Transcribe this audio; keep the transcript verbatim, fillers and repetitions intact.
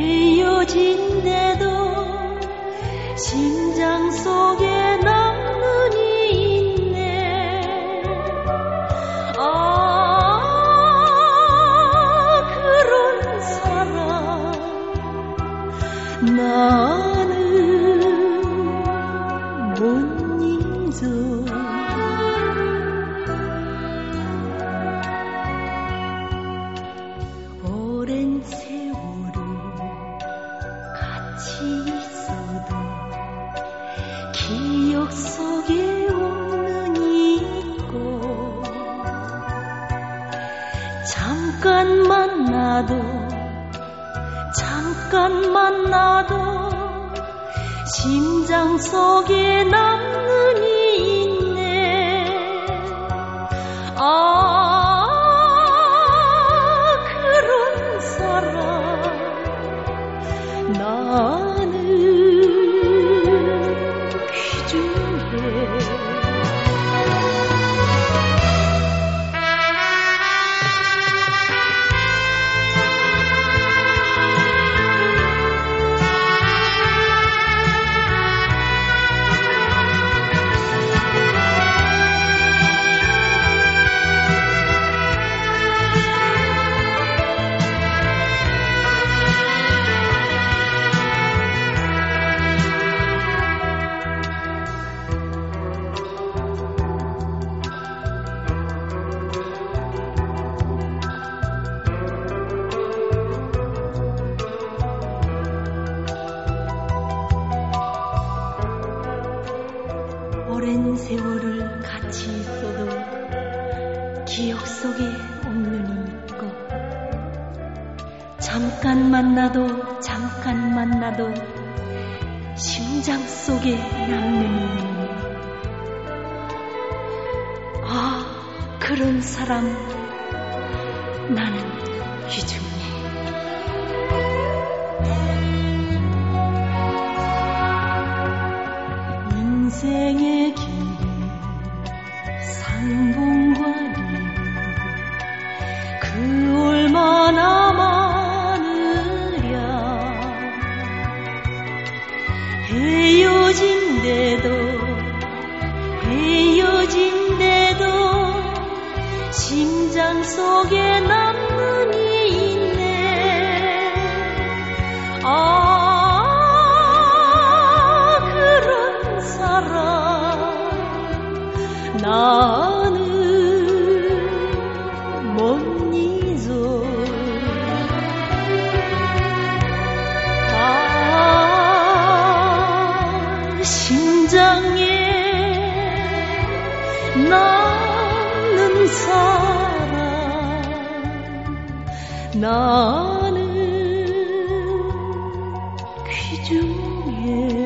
헤어진데도 심장 속에 남는 이 있네. 아, 그런 사람 나는 못 잊어. 오랜 세월을 같이 있어도 기억 속에 없는 있고, 잠깐 만나도 잠깐 만나도 심장 속에 남는 이 있네. 아, 그런 사람 나는 귀중해. 오랜 세월을 같이 있어도 기억 속에 없는 이 있고, 잠깐 만나도 잠깐 만나도 심장 속에 남는 이 있네. 아, 그런 사람 나는 귀중해. 인생의 길이 상봉과 리뷰 그 얼마나 많으랴. 헤어진데도 헤어진데도 심장 속에 남는 이 있네. 아, 나는 못 잊어. 아, 심장에 남는 사람 나는 귀중해.